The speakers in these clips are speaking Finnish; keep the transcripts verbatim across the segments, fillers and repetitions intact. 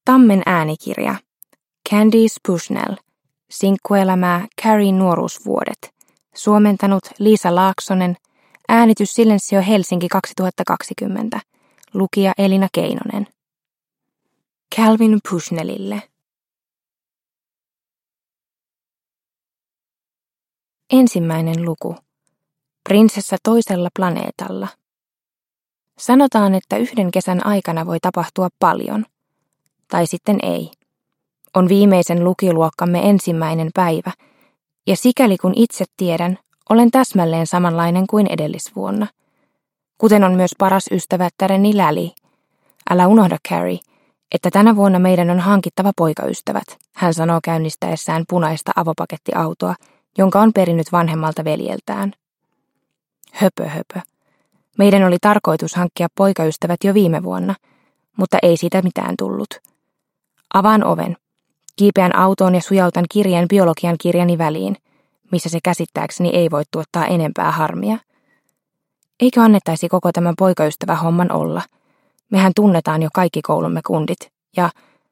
Tammen äänikirja. Candice Bushnell. Sinkkuelämää Carrien nuoruusvuodet. Suomentanut Liisa Laaksonen. Äänitys Silensio Helsinki kaksituhattakaksikymmentä. Lukija Elina Keinonen. Calvin Bushnellille. Ensimmäinen luku. Prinsessa toisella planeetalla. Sanotaan, että yhden kesän aikana voi tapahtua paljon. Tai sitten ei. On viimeisen lukiluokkamme ensimmäinen päivä, ja sikäli kun itse tiedän, olen täsmälleen samanlainen kuin edellisvuonna. Kuten on myös paras ystävättäreni Läli. Älä unohda, Carrie, että tänä vuonna meidän on hankittava poikaystävät, hän sanoo käynnistäessään punaista avopakettiautoa, jonka on perinnyt vanhemmalta veljeltään. Höpö höpö. Meidän oli tarkoitus hankkia poikaystävät jo viime vuonna, mutta ei siitä mitään tullut. Avaan oven. Kiipeän autoon ja sujautan kirjeen biologian kirjani väliin, missä se käsittääkseni ei voi tuottaa enempää harmia. Eikö annettaisi koko tämän poikaystävähomman olla? Mehän tunnetaan jo kaikki koulumme kundit, ja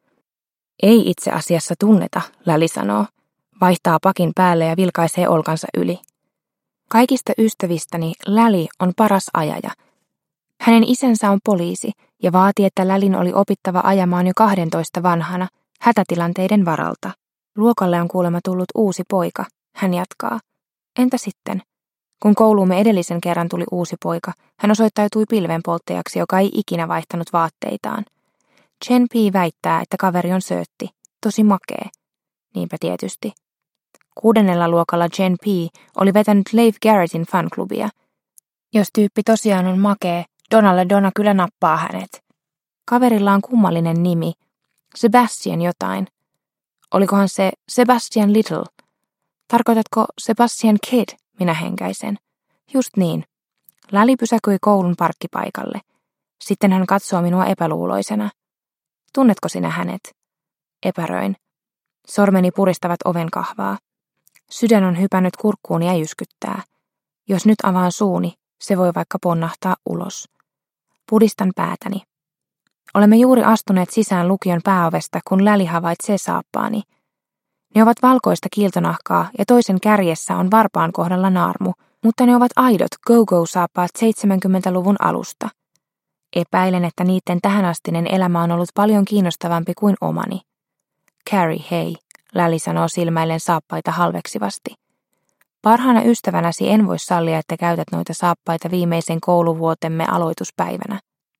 ei itse asiassa tunneta, Läli sanoo, vaihtaa pakin päälle ja vilkaisee olkansa yli. Kaikista ystävistäni Läli on paras ajaja. Hänen isänsä on poliisi ja vaati, että Lälin oli opittava ajamaan jo kahdentoista vanhana hätätilanteiden varalta. Luokalle on kuulemma tullut uusi poika, hän jatkaa. Entä sitten? Kun kouluumme edellisen kerran tuli uusi poika, hän osoittautui pilvenpolttajaksi, joka ei ikinä vaihtanut vaatteitaan. Chen Pi väittää, että kaveri on söötti, tosi makee. Niinpä tietysti. Kuudennella luokalla Chen Pi oli vetänyt Leif Garrettin fanklubia. Jos tyyppi tosiaan on makee, Donalle Donna kyllä nappaa hänet. Kaverilla on kummallinen nimi, Sebastian jotain. Olikohan se Sebastian Little? Tarkoitatko Sebastian Kid, minä henkäisen. Just niin. Läli pysäkyi koulun parkkipaikalle. Sitten hän katsoo minua epäluuloisena. Tunnetko sinä hänet? Epäröin. Sormeni puristavat oven kahvaa. Sydän on hypännyt kurkkuun ja jyskyttää. Jos nyt avaan suuni, se voi vaikka ponnahtaa ulos. Pudistan päätäni. Olemme juuri astuneet sisään lukion pääovesta, kun Läli havaitsee saappaani. Ne ovat valkoista kiiltonahkaa ja toisen kärjessä on varpaan kohdalla naarmu, mutta ne ovat aidot go-go-saappaat seitsemänkymmentäluvun alusta. Epäilen, että niiden tähänastinen elämä on ollut paljon kiinnostavampi kuin omani. Carrie, hei, Läli sanoo silmäillen saappaita halveksivasti. Parhaana ystävänäsi en voi sallia, että käytät noita saappaita viimeisen kouluvuotemme aloituspäivänä.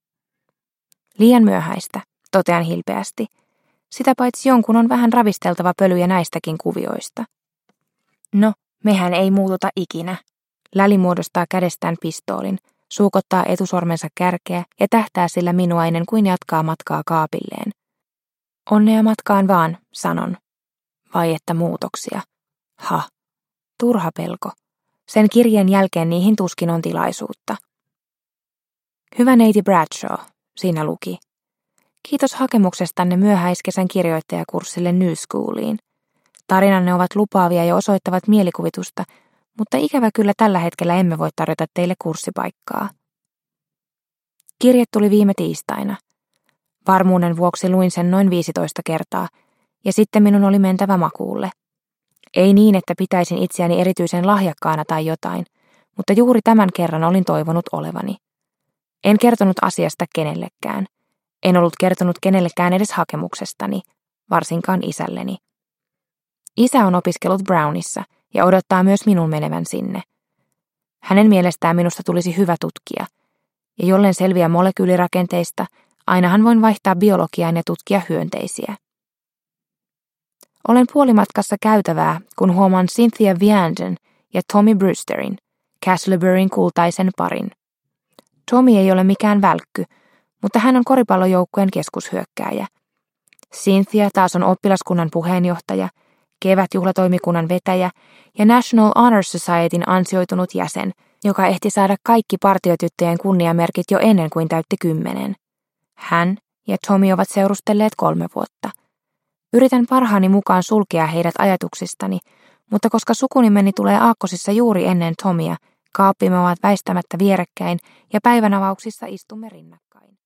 Liian myöhäistä, totean hilpeästi. Sitä paitsi jonkun on vähän ravisteltava pölyjä näistäkin kuvioista. No, mehän ei muututa ikinä. Läli muodostaa kädestään pistoolin, suukottaa etusormensa kärkeä ja tähtää sillä minua ennen kuin jatkaa matkaa kaapilleen. Onnea matkaan vaan, sanon. Vai että muutoksia. Ha, turha pelko. Sen kirjeen jälkeen niihin tuskin on tilaisuutta. Hyvä neiti Bradshaw, siinä luki. Kiitos hakemuksestanne myöhäiskesän kirjoittajakurssille New Schooliin. Tarinanne ovat lupaavia ja osoittavat mielikuvitusta, mutta ikävä kyllä tällä hetkellä emme voi tarjota teille kurssipaikkaa. Kirje tuli viime tiistaina. Varmuuden vuoksi luin sen noin viisitoista kertaa, ja sitten minun oli mentävä makuulle. Ei niin, että pitäisin itseäni erityisen lahjakkaana tai jotain, mutta juuri tämän kerran olin toivonut olevani. En kertonut asiasta kenellekään. En ollut kertonut kenellekään edes hakemuksestani, varsinkaan isälleni. Isä on opiskellut Brownissa ja odottaa myös minun menevän sinne. Hänen mielestään minusta tulisi hyvä tutkija, ja jollen selviä molekyylirakenteista, ainahan voin vaihtaa biologiaan ja tutkia hyönteisiä. Olen puolimatkassa käytävää, kun huomaan Cynthia Vianden ja Tommy Brewsterin, Castleberryn kultaisen parin. Tommy ei ole mikään välkky, mutta hän on koripallojoukkueen keskushyökkääjä. Cynthia taas on oppilaskunnan puheenjohtaja, kevätjuhlatoimikunnan vetäjä ja National Honor Societyn ansioitunut jäsen, joka ehti saada kaikki partiotyttöjen kunniamerkit jo ennen kuin täytti kymmenen. Hän ja Tommy ovat seurustelleet kolme vuotta. Yritän parhaani mukaan sulkea heidät ajatuksistani, mutta koska sukunimeni tulee aakkosissa juuri ennen Tomia, kaappimme ovat väistämättä vierekkäin ja päivänavauksissa istumme rinnakkain.